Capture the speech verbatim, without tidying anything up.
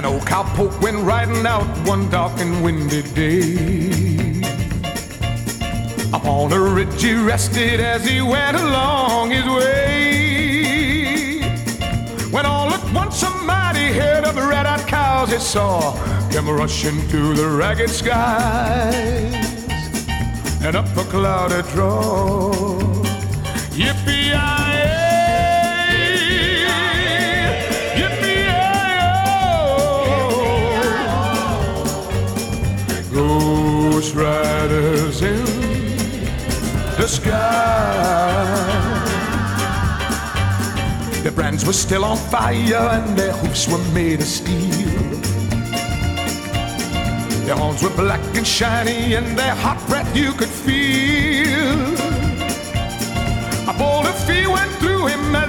An old cowpoke went riding out one dark and windy day. Upon a ridge he rested as he went along his way. When all at once a mighty herd of red-eyed cows he saw came rushing through the ragged skies and up a clouded draw. Yippee-yi-yi! Ghost riders in the sky. Their brands were still on fire and their hoofs were made of steel. Their horns were black and shiny and their hot breath you could feel. A bolt of fear went through him as